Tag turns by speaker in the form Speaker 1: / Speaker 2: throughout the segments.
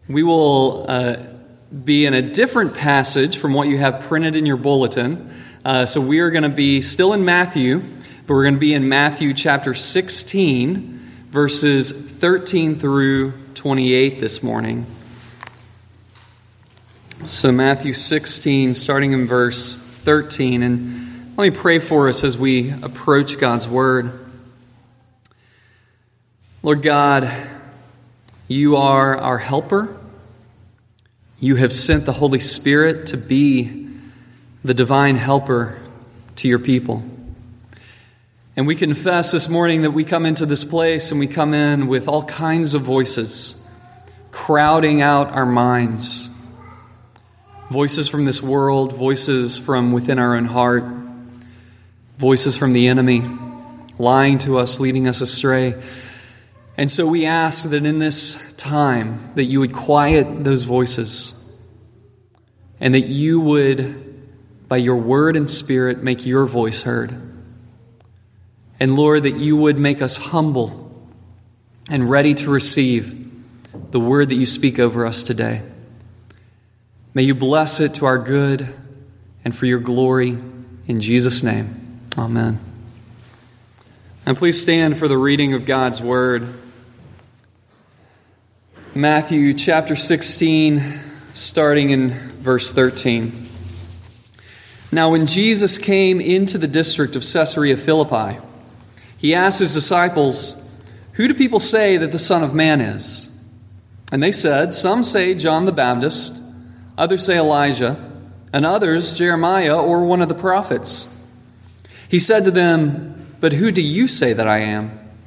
Speaker 1: We will be in a different passage from what you have printed in your bulletin. So we are going to be still in Matthew, but we're going to be in Matthew chapter 16, verses 13 through 28 this morning. So Matthew 16, starting in verse 13. And let me pray for us as we approach God's Word. Lord God, You are our helper. You have sent the Holy Spirit to be the divine helper to Your people. And we confess this morning that we come into this place and we come in with all kinds of voices, crowding out our minds. Voices from this world, voices from within our own heart, voices from the enemy, lying to us, leading us astray. And so we ask that in this time that You would quiet those voices and that You would, by Your word and Spirit, make Your voice heard. And Lord, that You would make us humble and ready to receive the word that You speak over us today. May You bless it to our good and for Your glory. In Jesus' name, amen. And please stand for the reading of God's Word. Matthew chapter 16, starting in verse 13. Now when Jesus came into the district of Caesarea Philippi, He asked His disciples, "Who do people say that the Son of Man is?" And they said, "Some say John the Baptist, others say Elijah, and others Jeremiah or one of the prophets." He said to them, "But who do you say that I am?"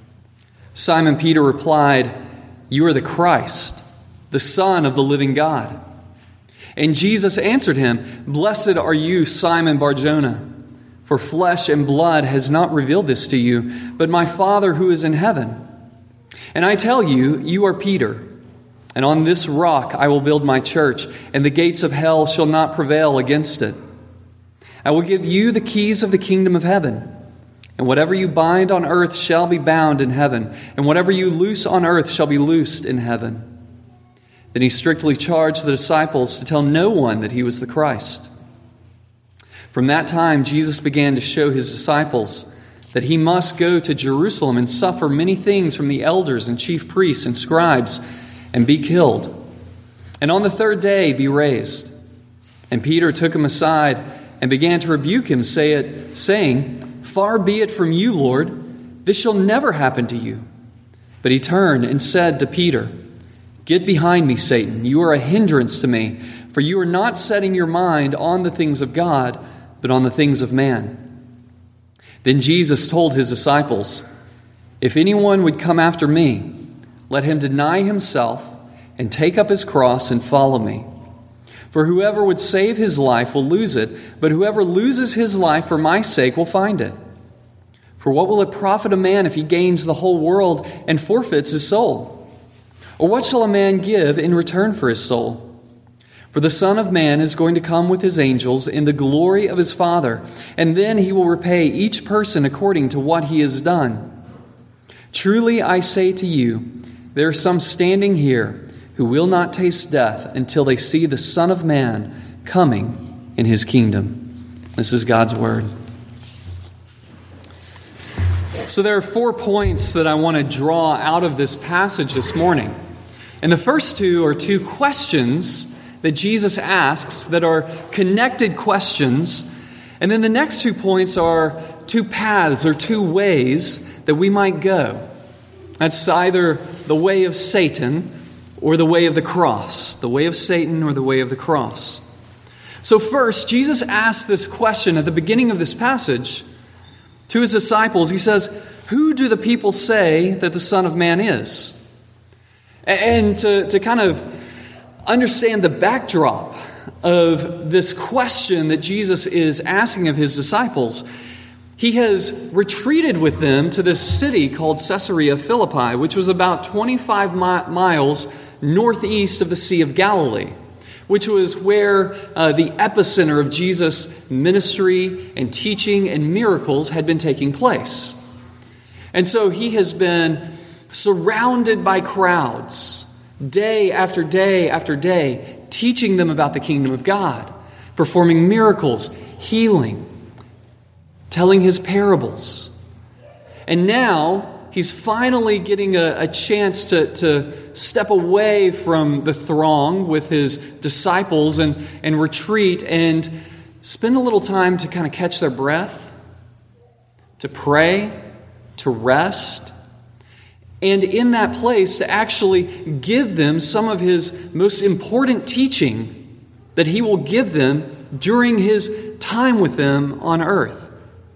Speaker 1: Simon Peter replied, "You are the Christ, the Son of the living God." And Jesus answered him, "Blessed are you, Simon Bar-Jonah, for flesh and blood has not revealed this to you, but my Father who is in heaven. And I tell you, you are Peter, and on this rock I will build my church, and the gates of hell shall not prevail against it. I will give you the keys of the kingdom of heaven. And whatever you bind on earth shall be bound in heaven, and whatever you loose on earth shall be loosed in heaven." Then He strictly charged the disciples to tell no one that He was the Christ. From that time, Jesus began to show His disciples that He must go to Jerusalem and suffer many things from the elders and chief priests and scribes, and be killed, and on the third day be raised. And Peter took Him aside and began to rebuke Him, saying, "Far be it from You, Lord, this shall never happen to You." But He turned and said to Peter, "Get behind me, Satan. You are a hindrance to me, for you are not setting your mind on the things of God, but on the things of man." Then Jesus told His disciples, "If anyone would come after me, let him deny himself and take up his cross and follow me. For whoever would save his life will lose it, but whoever loses his life for my sake will find it. For what will it profit a man if he gains the whole world and forfeits his soul? Or what shall a man give in return for his soul? For the Son of Man is going to come with His angels in the glory of His Father, and then He will repay each person according to what he has done. Truly I say to you, there are some standing here who will not taste death until they see the Son of Man coming in His kingdom." This is God's Word. So there are 4 points that I want to draw out of this passage this morning. And the first two are 2 questions that Jesus asks that are connected questions. And then the next 2 points are 2 paths or 2 ways that we might go. That's either the way of Satan or the way of the cross. The way of Satan or the way of the cross. So first, Jesus asks this question at the beginning of this passage to His disciples. He says, "Who do the people say that the Son of Man is?" And to kind of understand the backdrop of this question that Jesus is asking of His disciples, He has retreated with them to this city called Caesarea Philippi, which was about 25 miles northeast of the Sea of Galilee, which was where the epicenter of Jesus' ministry and teaching and miracles had been taking place. And so He has been surrounded by crowds day after day after day, teaching them about the kingdom of God, performing miracles, healing, telling his parables. And now he's finally getting a chance to step away from the throng with his disciples and retreat and spend a little time to kind of catch their breath, to pray, to rest, and in that place to actually give them some of his most important teaching that he will give them during his time with them on earth.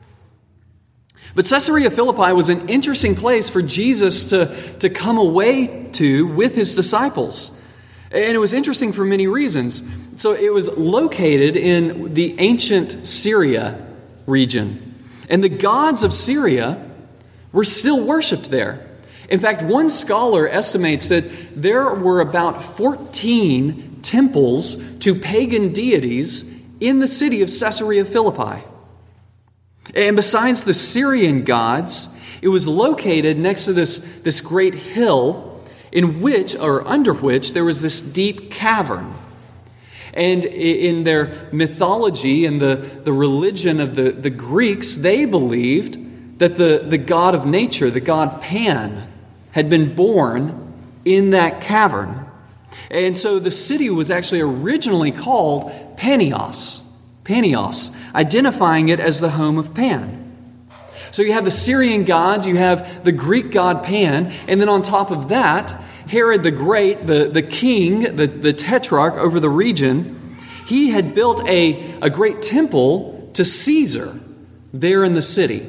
Speaker 1: But Caesarea Philippi was an interesting place for Jesus to come away to with his disciples. And it was interesting for many reasons. So it was located in the ancient Syria region. And the gods of Syria were still worshipped there. In fact, one scholar estimates that there were about 14 temples to pagan deities in the city of Caesarea Philippi. And besides the Syrian gods, it was located next to this great hill in which, or under which, there was this deep cavern. And in their mythology and the religion of the Greeks, they believed that the god of nature, the god Pan, had been born in that cavern. And so the city was actually originally called Panios, identifying it as the home of Pan. So you have the Syrian gods, you have the Greek god Pan, and then on top of that, Herod the Great, the king, the tetrarch over the region, he had built a great temple to Caesar there in the city.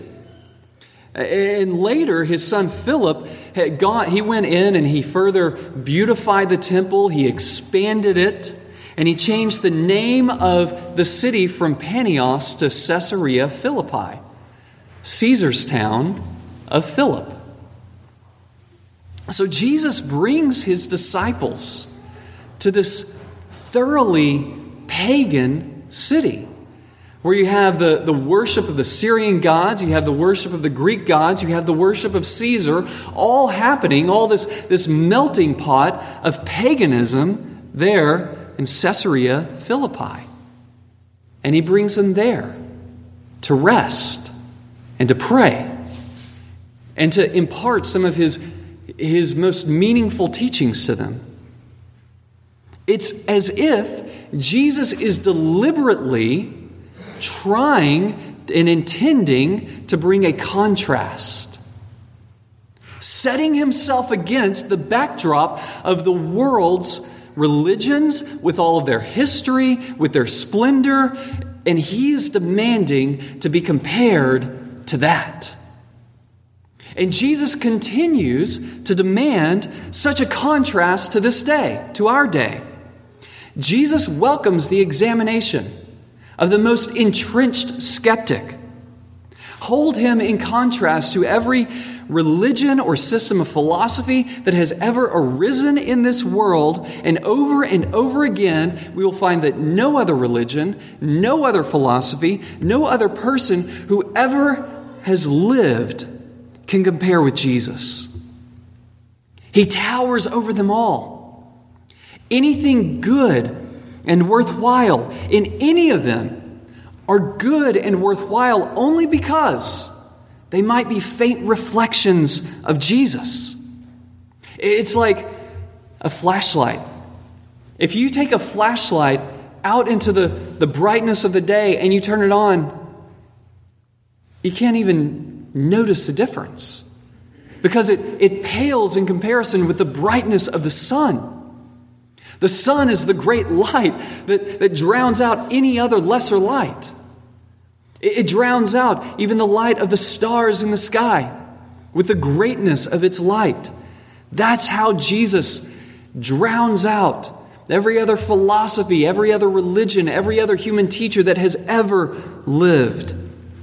Speaker 1: And later, his son Philip he went in and he further beautified the temple, he expanded it, and he changed the name of the city from Panios to Caesarea Philippi, Caesar's town of Philip. So Jesus brings his disciples to this thoroughly pagan city, where you have the worship of the Syrian gods, you have the worship of the Greek gods, you have the worship of Caesar, all happening, all this melting pot of paganism there in Caesarea Philippi. And he brings them there to rest and to pray and to impart some of his most meaningful teachings to them. It's as if Jesus is deliberately trying and intending to bring a contrast, setting himself against the backdrop of the world's religions with all of their history, with their splendor, and he is demanding to be compared to that. And Jesus continues to demand such a contrast to this day, to our day. Jesus welcomes the examination of the most entrenched skeptic. Hold him in contrast to every religion or system of philosophy that has ever arisen in this world, and over again, we will find that no other religion, no other philosophy, no other person who ever has lived can compare with Jesus. He towers over them all. Anything good and worthwhile in any of them are good and worthwhile only because they might be faint reflections of Jesus. It's like a flashlight. If you take a flashlight out into the brightness of the day and you turn it on, you can't even notice the difference because it pales in comparison with the brightness of the sun. The sun is the great light that drowns out any other lesser light. It drowns out even the light of the stars in the sky with the greatness of its light. That's how Jesus drowns out every other philosophy, every other religion, every other human teacher that has ever lived.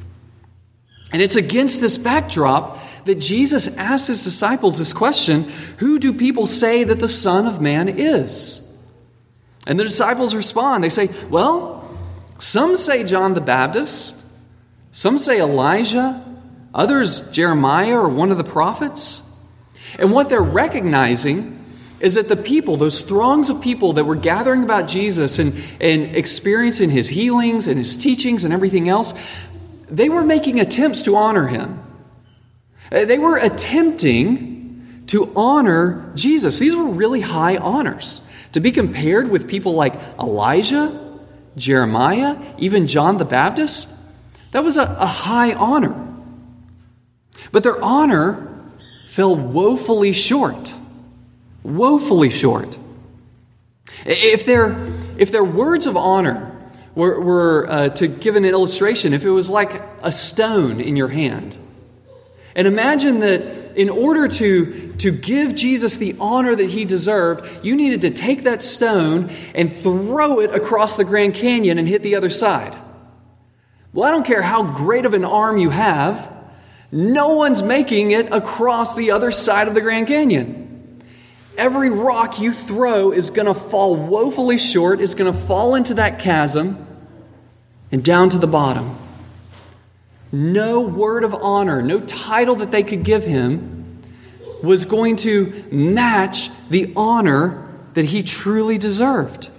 Speaker 1: And it's against this backdrop that Jesus asks his disciples this question: who do people say that the Son of Man is? And the disciples respond. They say, well, some say John the Baptist, some say Elijah, others Jeremiah or one of the prophets. And what they're recognizing is that the people, those throngs of people that were gathering about Jesus and experiencing his healings and his teachings and everything else, they were making attempts to honor him. They were attempting to honor Jesus. These were really high honors. To be compared with people like Elijah, Jeremiah, even John the Baptist, that was a high honor. But their honor fell woefully short. Woefully short. If their words of honor were to give an illustration, if it was like a stone in your hand, and imagine that in order to give Jesus the honor that he deserved, you needed to take that stone and throw it across the Grand Canyon and hit the other side. Well, I don't care how great of an arm you have, no one's making it across the other side of the Grand Canyon. Every rock you throw is going to fall woefully short, is going to fall into that chasm and down to the bottom. No word of honor, no title that they could give him was going to match the honor that he truly deserved.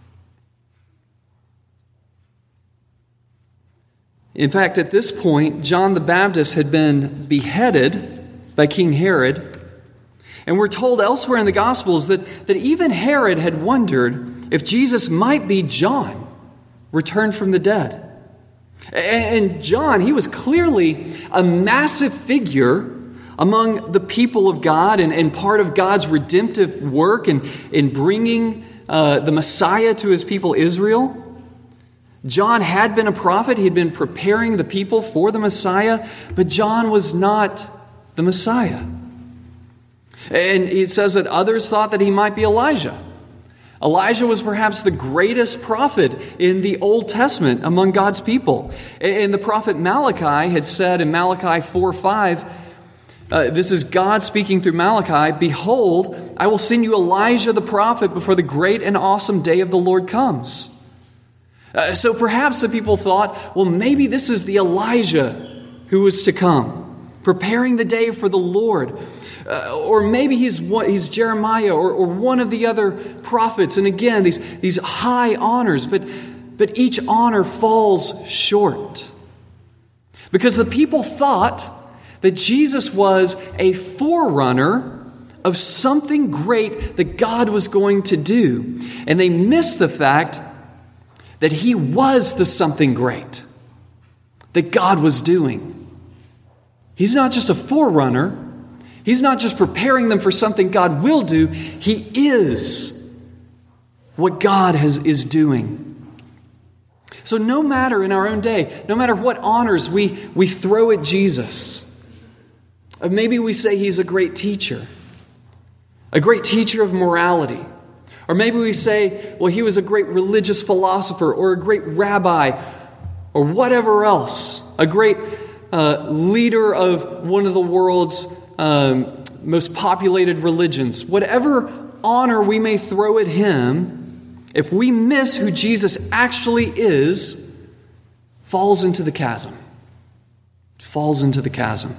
Speaker 1: In fact, at this point, John the Baptist had been beheaded by King Herod. And we're told elsewhere in the Gospels that even Herod had wondered if Jesus might be John, returned from the dead. And John, he was clearly a massive figure among the people of God and part of God's redemptive work in bringing the Messiah to his people Israel. John had been a prophet. He had been preparing the people for the Messiah, but John was not the Messiah. And it says that others thought that he might be Elijah. Elijah was perhaps the greatest prophet in the Old Testament among God's people. And the prophet Malachi had said in Malachi 4:5, this is God speaking through Malachi, "Behold, I will send you Elijah the prophet before the great and awesome day of the Lord comes." So perhaps the people thought, well, maybe this is the Elijah who was to come, preparing the day for the Lord. Or maybe he's Jeremiah or one of the other prophets. And again, these high honors, but each honor falls short. Because the people thought that Jesus was a forerunner of something great that God was going to do. And they missed the fact that he was the something great that God was doing. He's not just a forerunner. He's not just preparing them for something God will do. He is what God is doing. So no matter in our own day, no matter what honors we throw at Jesus, maybe we say he's a great teacher of morality. Or maybe we say, well, he was a great religious philosopher or a great rabbi or whatever else, a great leader of one of the world's most populated religions. Whatever honor we may throw at him, if we miss who Jesus actually is, falls into the chasm. It falls into the chasm.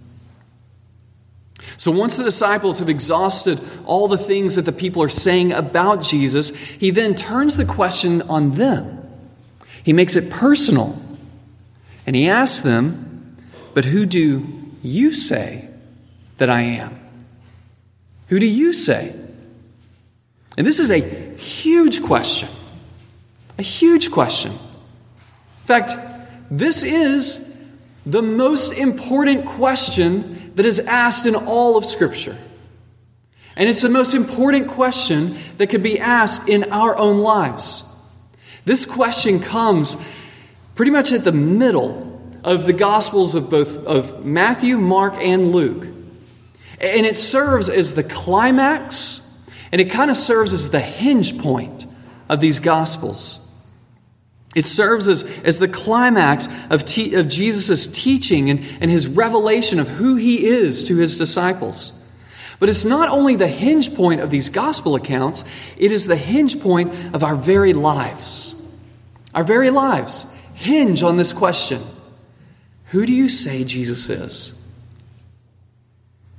Speaker 1: So once the disciples have exhausted all the things that the people are saying about Jesus, he then turns the question on them. He makes it personal. And he asks them, but who do you say that I am? Who do you say? And this is a huge question. A huge question. In fact, this is the most important question that is asked in all of Scripture. And it's the most important question that could be asked in our own lives. This question comes pretty much at the middle of the Gospels of Matthew, Mark, and Luke. And it serves as the climax, and it kind of serves as the hinge point of these Gospels. It serves as the climax of Jesus' teaching and his revelation of who he is to his disciples. But it's not only the hinge point of these gospel accounts, it is the hinge point of our very lives. Our very lives hinge on this question. Who do you say Jesus is?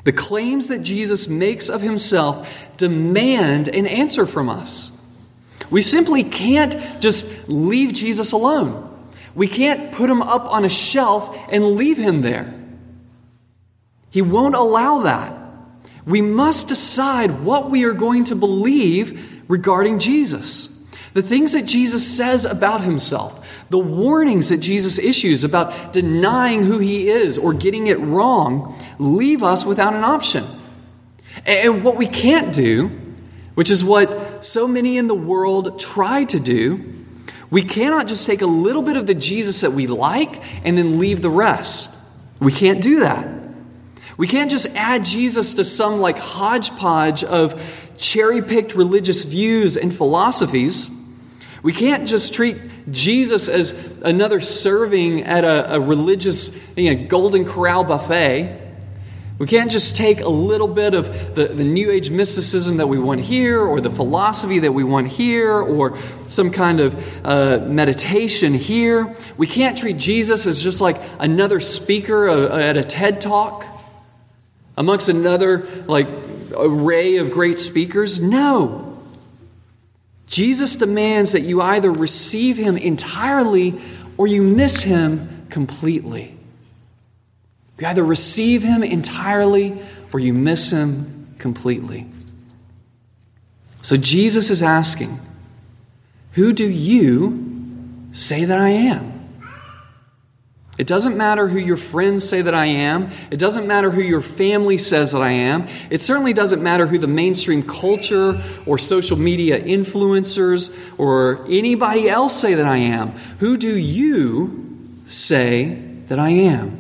Speaker 1: The claims that Jesus makes of himself demand an answer from us. We simply can't just leave Jesus alone. We can't put him up on a shelf and leave him there. He won't allow that. We must decide what we are going to believe regarding Jesus. The things that Jesus says about himself, the warnings that Jesus issues about denying who he is or getting it wrong, leave us without an option. And what we can't do, which is what so many in the world try to do, we cannot just take a little bit of the Jesus that we like and then leave the rest. We can't do that. We can't just add Jesus to some like hodgepodge of cherry-picked religious views and philosophies. We can't just treat Jesus as another serving at a religious Golden Corral buffet. We can't just take a little bit of the New Age mysticism that we want here, or the philosophy that we want here, or some kind of meditation here. We can't treat Jesus as just like another speaker at a TED Talk amongst another like array of great speakers. No. Jesus demands that you either receive him entirely or you miss him completely. You either receive him entirely or you miss him completely. So Jesus is asking, who do you say that I am? It doesn't matter who your friends say that I am. It doesn't matter who your family says that I am. It certainly doesn't matter who the mainstream culture or social media influencers or anybody else say that I am. Who do you say that I am?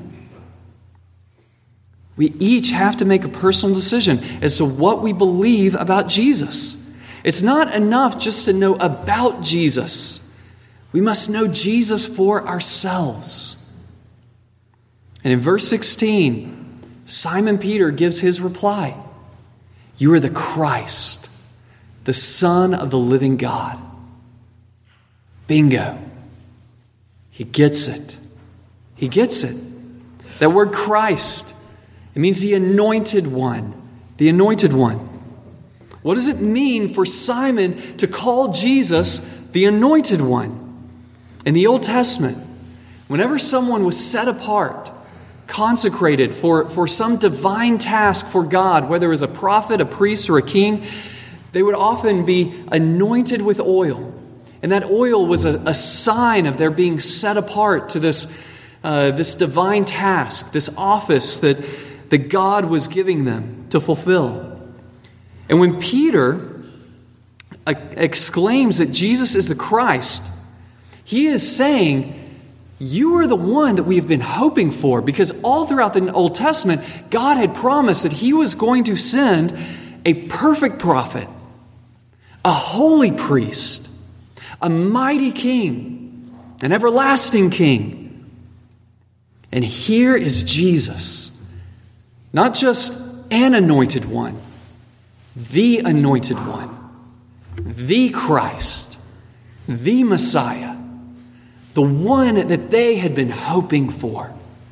Speaker 1: We each have to make a personal decision as to what we believe about Jesus. It's not enough just to know about Jesus. We must know Jesus for ourselves. And in verse 16, Simon Peter gives his reply. You are the Christ, the Son of the living God. Bingo. He gets it. He gets it. That word Christ, it means the anointed one. The anointed one. What does it mean for Simon to call Jesus the anointed one? In the Old Testament, whenever someone was set apart, consecrated for some divine task for God, whether it was a prophet, a priest, or a king, they would often be anointed with oil. And that oil was a sign of their being set apart to this divine task, this office that God was giving them to fulfill. And when Peter exclaims that Jesus is the Christ, he is saying, you are the one that we have been hoping for, because all throughout the Old Testament, God had promised that he was going to send a perfect prophet, a holy priest, a mighty king, an everlasting king. And here is Jesus, not just an anointed one, the anointed one, the Christ, the Messiah, the one that they had been hoping for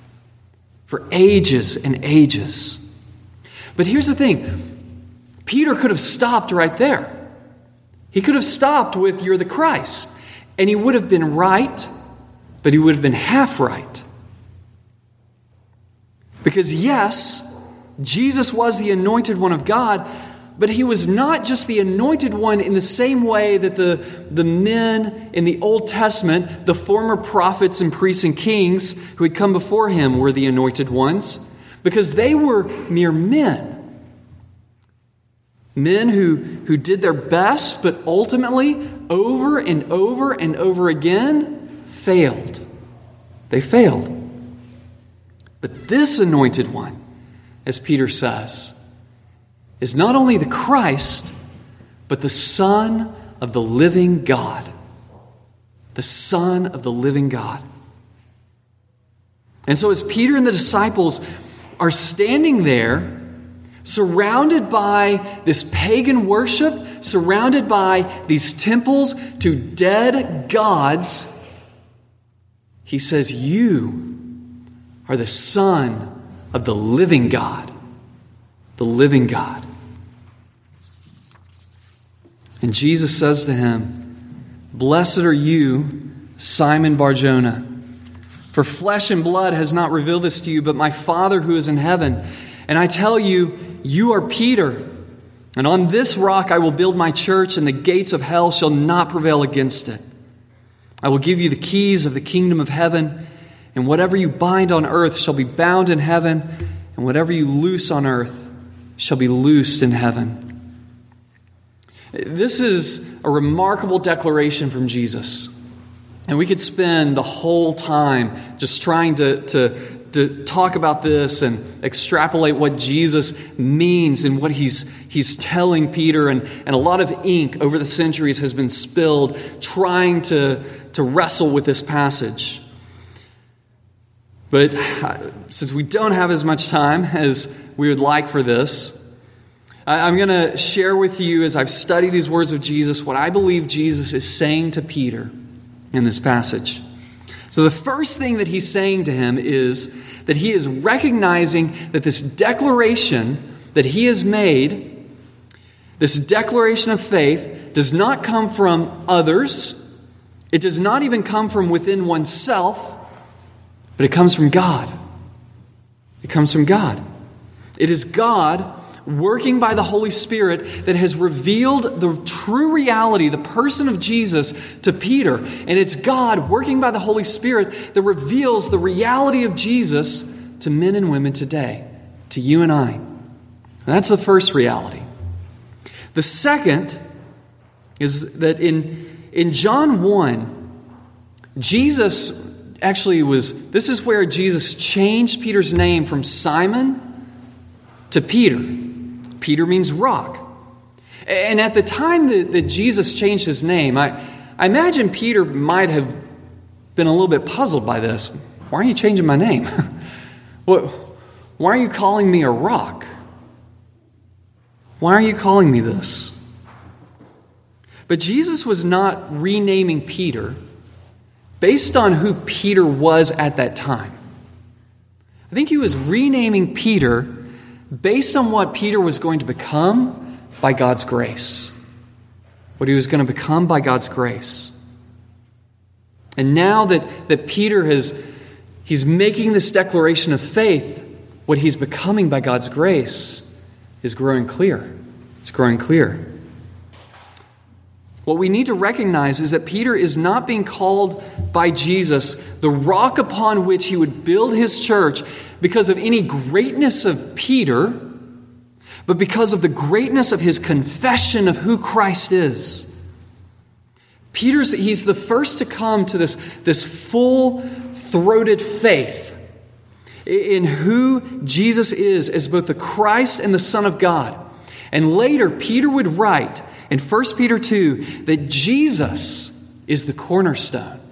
Speaker 1: ages and ages. But here's the thing. Peter could have stopped right there. He could have stopped with, you're the Christ. And he would have been right, but he would have been half right. Because yes, Jesus was the anointed one of God, but he was not just the anointed one in the same way that the men in the Old Testament, the former prophets and priests and kings who had come before him, were the anointed ones, because they were mere men. Men who did their best, but ultimately, over and over and over again, failed. They failed. But this anointed one, as Peter says, is not only the Christ, but the Son of the living God. The Son of the living God. And so as Peter and the disciples are standing there, surrounded by this pagan worship, surrounded by these temples to dead gods, he says, you are the Son of the living God. the living God. And Jesus says to him, "Blessed are you, Simon Bar-Jonah, for flesh and blood has not revealed this to you, but my Father who is in heaven. And I tell you, you are Peter, and on this rock I will build my church, and the gates of hell shall not prevail against it. I will give you the keys of the kingdom of heaven, and whatever you bind on earth shall be bound in heaven, and whatever you loose on earth shall be loosed in heaven." This is a remarkable declaration from Jesus. And we could spend the whole time just trying to talk about this and extrapolate what Jesus means and what he's telling Peter. And a lot of ink over the centuries has been spilled trying to wrestle with this passage. But since we don't have as much time as we would like for this, I'm going to share with you, as I've studied these words of Jesus, what I believe Jesus is saying to Peter in this passage. So the first thing that he's saying to him is that he is recognizing that this declaration that he has made, this declaration of faith, does not come from others. It does not even come from within oneself, but it comes from God. It comes from God. It is God working by the Holy Spirit that has revealed the true reality, the person of Jesus, to Peter. And it's God working by the Holy Spirit that reveals the reality of Jesus to men and women today, to you and I. And that's the first reality. The second is that in John 1, Jesus actually this is where Jesus changed Peter's name from Simon to Peter. Peter means rock. And at the time that Jesus changed his name, I imagine Peter might have been a little bit puzzled by this. Why are you changing my name? Why are you calling me a rock? Why are you calling me this? But Jesus was not renaming Peter based on who Peter was at that time. I think he was renaming Peter based on what Peter was going to become by God's grace. What he was going to become by God's grace. And now that Peter he's making this declaration of faith, what he's becoming by God's grace is growing clear. It's growing clear. What we need to recognize is that Peter is not being called by Jesus the rock upon which he would build his church because of any greatness of Peter, but because of the greatness of his confession of who Christ is. He's the first to come to this full-throated faith in who Jesus is as both the Christ and the Son of God. And later, Peter would write in 1 Peter 2 that Jesus is the cornerstone.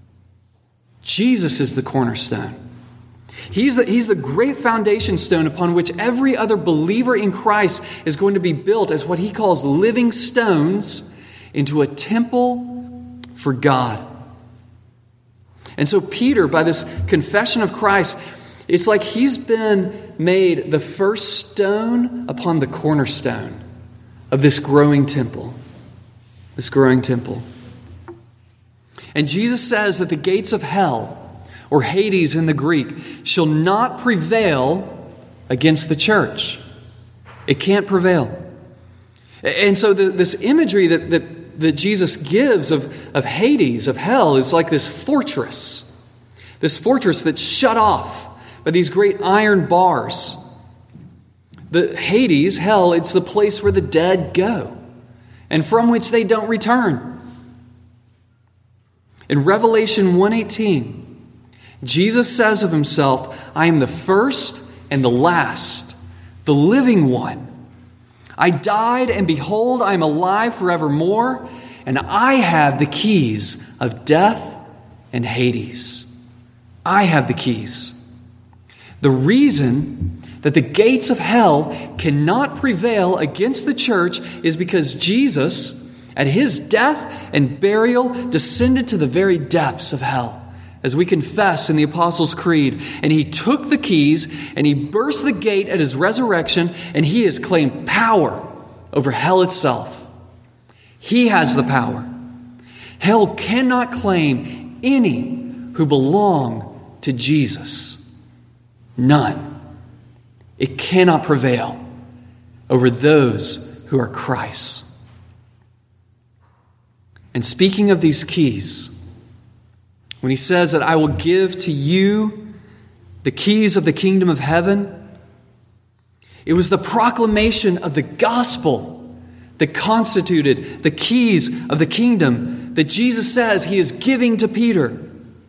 Speaker 1: Jesus is the cornerstone. He's the great foundation stone upon which every other believer in Christ is going to be built as what he calls living stones into a temple for God. And so Peter, by this confession of Christ, it's like he's been made the first stone upon the cornerstone of this growing temple. This growing temple. And Jesus says that the gates of hell, or Hades in the Greek, shall not prevail against the church. It can't prevail. And so this imagery that Jesus gives of Hades, of hell, is like this fortress. This fortress that's shut off by these great iron bars. The Hades, hell, it's the place where the dead go and from which they don't return. In Revelation 1:18, Jesus says of himself, "I am the first and the last, the living one. I died, and behold, I am alive forevermore, and I have the keys of death and Hades." I have the keys. The reason that the gates of hell cannot prevail against the church is because Jesus, at his death and burial, descended to the very depths of hell as we confess in the Apostles' Creed. And he took the keys and he burst the gate at his resurrection, and he has claimed power over hell itself. He has the power. Hell cannot claim any who belong to Jesus. None. It cannot prevail over those who are Christ's. And speaking of these keys, when he says that I will give to you the keys of the kingdom of heaven, it was the proclamation of the gospel that constituted the keys of the kingdom that Jesus says he is giving to Peter.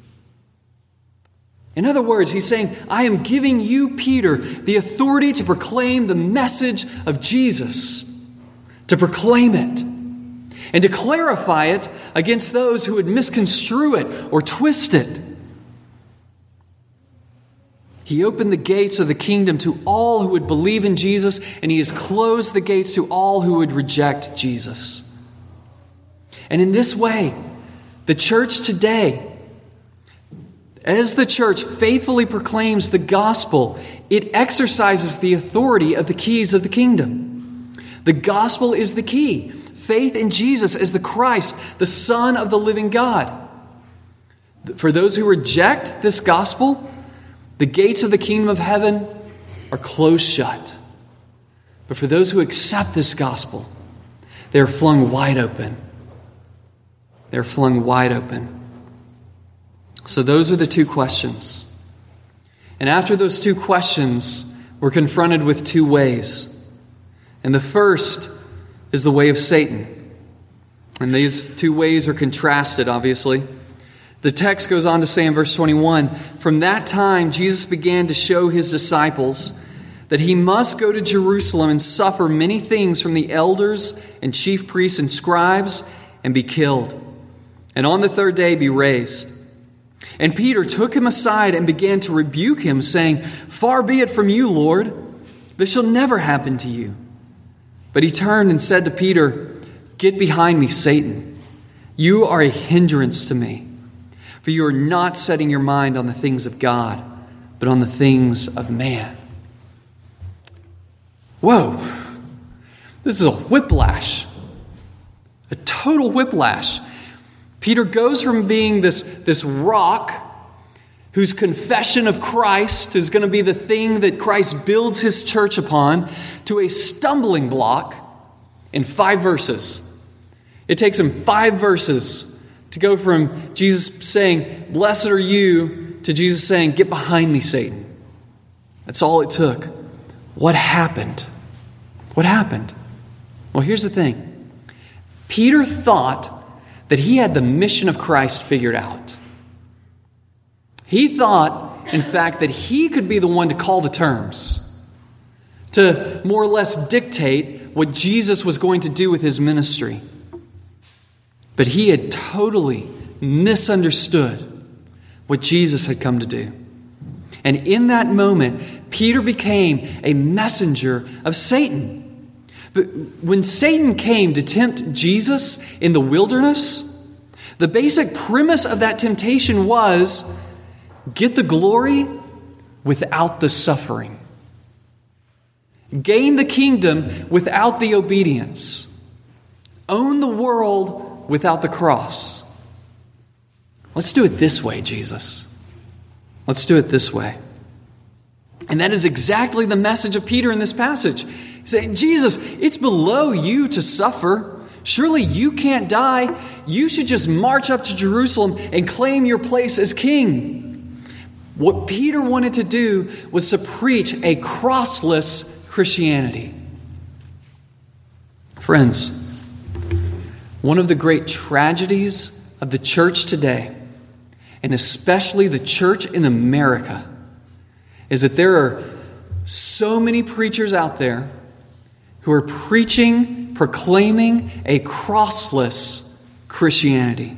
Speaker 1: In other words, he's saying, I am giving you, Peter, the authority to proclaim the message of Jesus, to proclaim it, and to clarify it against those who would misconstrue it or twist it. He opened the gates of the kingdom to all who would believe in Jesus, and he has closed the gates to all who would reject Jesus. And in this way, the church today, as the church faithfully proclaims the gospel, it exercises the authority of the keys of the kingdom. The gospel is the key. Faith in Jesus as the Christ, the Son of the living God. For those who reject this gospel, the gates of the kingdom of heaven are closed shut. But for those who accept this gospel, they are flung wide open. They're flung wide open. So those are the two questions. And after those two questions, we're confronted with two ways. And the first is the way of Satan. And these two ways are contrasted, obviously. The text goes on to say in verse 21, from that time Jesus began to show his disciples that he must go to Jerusalem and suffer many things from the elders and chief priests and scribes and be killed, and on the third day be raised. And Peter took him aside and began to rebuke him, saying, far be it from you, Lord, this shall never happen to you. But he turned and said to Peter, get behind me, Satan. You are a hindrance to me, for you are not setting your mind on the things of God, but on the things of man. Whoa, this is a whiplash, a total whiplash. Peter goes from being this rock whose confession of Christ is going to be the thing that Christ builds his church upon, to a stumbling block in 5 verses. It takes him 5 verses to go from Jesus saying, blessed are you, to Jesus saying, get behind me, Satan. That's all it took. What happened? What happened? Well, here's the thing. Peter thought that he had the mission of Christ figured out. He thought, in fact, that he could be the one to call the terms, to more or less dictate what Jesus was going to do with his ministry. But he had totally misunderstood what Jesus had come to do. And in that moment, Peter became a messenger of Satan. But when Satan came to tempt Jesus in the wilderness, the basic premise of that temptation was, get the glory without the suffering. Gain the kingdom without the obedience. Own the world without the cross. Let's do it this way, Jesus. Let's do it this way. And that is exactly the message of Peter in this passage. He's saying, Jesus, it's below you to suffer. Surely you can't die. You should just march up to Jerusalem and claim your place as king. What Peter wanted to do was to preach a crossless Christianity. Friends, one of the great tragedies of the church today, and especially the church in America, is that there are so many preachers out there who are preaching, proclaiming a crossless Christianity.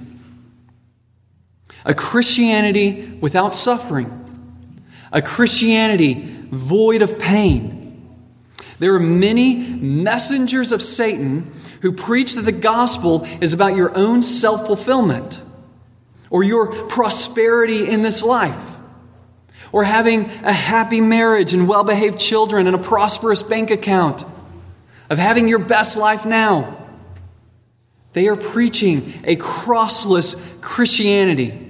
Speaker 1: A Christianity without suffering. A Christianity void of pain. There are many messengers of Satan who preach that the gospel is about your own self-fulfillment, or your prosperity in this life, or having a happy marriage and well-behaved children and a prosperous bank account, of having your best life now. They are preaching a crossless Christianity.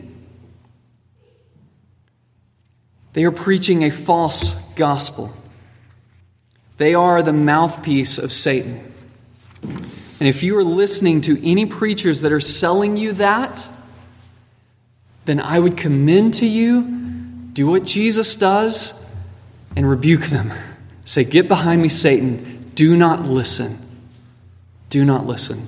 Speaker 1: They are preaching a false gospel. They are the mouthpiece of Satan. And if you are listening to any preachers that are selling you that, then I would commend to you, do what Jesus does, and rebuke them. Say, "Get behind me, Satan. Do not listen. Do not listen."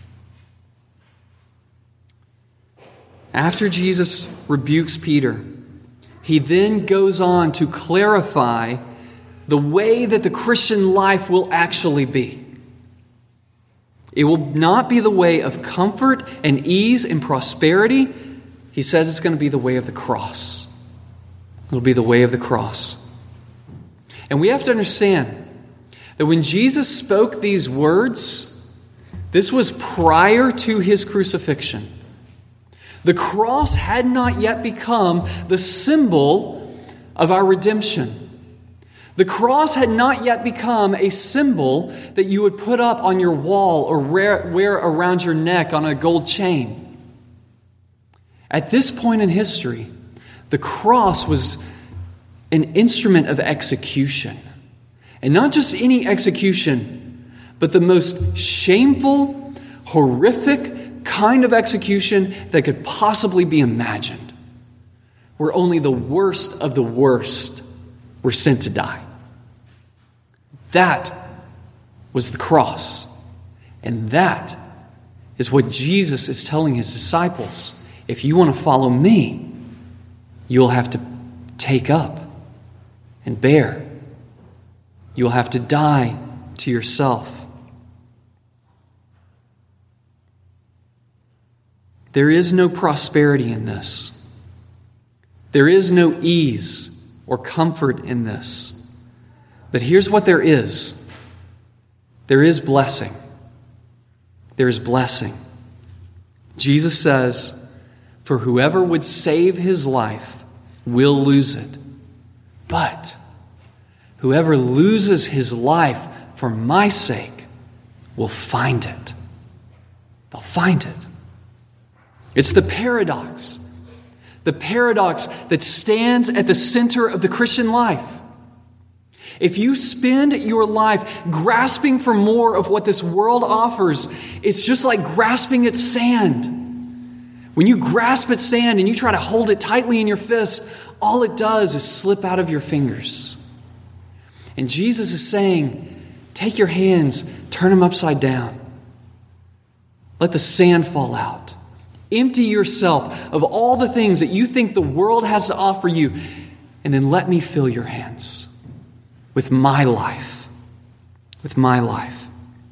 Speaker 1: After Jesus rebukes Peter, he then goes on to clarify the way that the Christian life will actually be. It will not be the way of comfort and ease and prosperity. He says it's going to be the way of the cross. It'll be the way of the cross. And we have to understand that when Jesus spoke these words, this was prior to his crucifixion. The cross had not yet become the symbol of our redemption. The cross had not yet become a symbol that you would put up on your wall or wear around your neck on a gold chain. At this point in history, the cross was an instrument of execution. And not just any execution, but the most shameful, horrific kind of execution that could possibly be imagined, where only the worst of the worst were sent to die. That was the cross. And that is what Jesus is telling his disciples. If you want to follow me, you'll have to take up and bear. You'll have to die to yourself. There is no prosperity in this. There is no ease or comfort in this. But here's what there is. There is blessing. There is blessing. Jesus says, "For whoever would save his life will lose it. But whoever loses his life for my sake will find it." They'll find it. It's the paradox. The paradox that stands at the center of the Christian life. If you spend your life grasping for more of what this world offers, it's just like grasping at sand. When you grasp at sand and you try to hold it tightly in your fist, all it does is slip out of your fingers. And Jesus is saying, take your hands, turn them upside down. Let the sand fall out. Empty yourself of all the things that you think the world has to offer you, and then let me fill your hands with my life. With my life.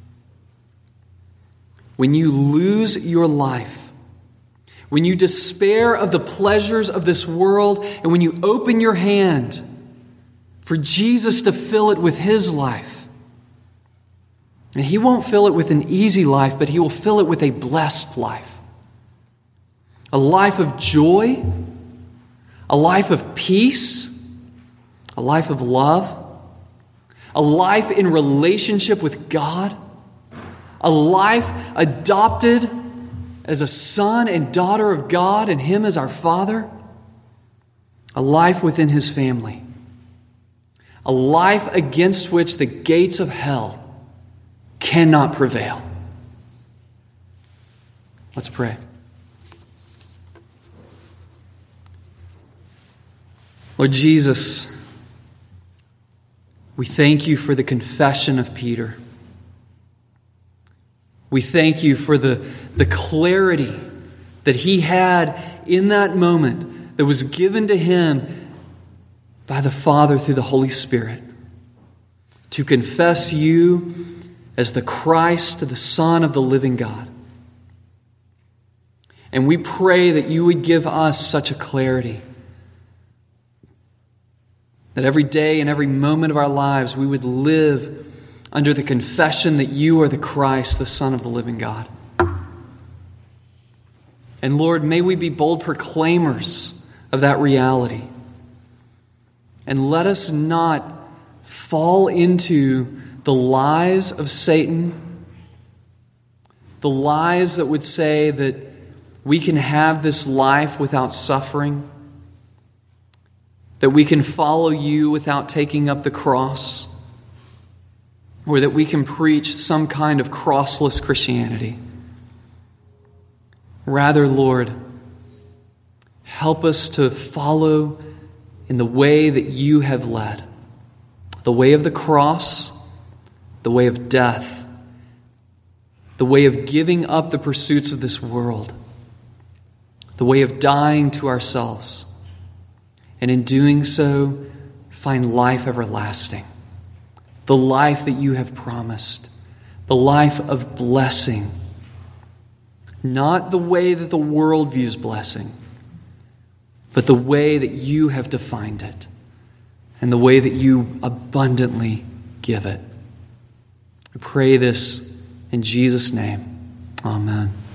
Speaker 1: When you lose your life, when you despair of the pleasures of this world, and when you open your hand for Jesus to fill it with his life, and he won't fill it with an easy life, but he will fill it with a blessed life. A life of joy, a life of peace, a life of love, a life in relationship with God, a life adopted as a son and daughter of God and him as our Father, a life within his family, a life against which the gates of hell cannot prevail. Let's pray. Lord Jesus, we thank you for the confession of Peter. We thank you for the clarity that he had in that moment that was given to him by the Father through the Holy Spirit to confess you as the Christ, the Son of the living God. And we pray that you would give us such a clarity that every day and every moment of our lives we would live under the confession that you are the Christ, the Son of the living God. And Lord, may we be bold proclaimers of that reality. And let us not fall into the lies of Satan, the lies that would say that we can have this life without suffering, that we can follow you without taking up the cross, or that we can preach some kind of crossless Christianity. Rather, Lord, help us to follow in the way that you have led, the way of the cross, the way of death, the way of giving up the pursuits of this world, the way of dying to ourselves, and in doing so, find life everlasting, the life that you have promised, the life of blessing, not the way that the world views blessing, but the way that you have defined it and the way that you abundantly give it. I pray this in Jesus' name. Amen.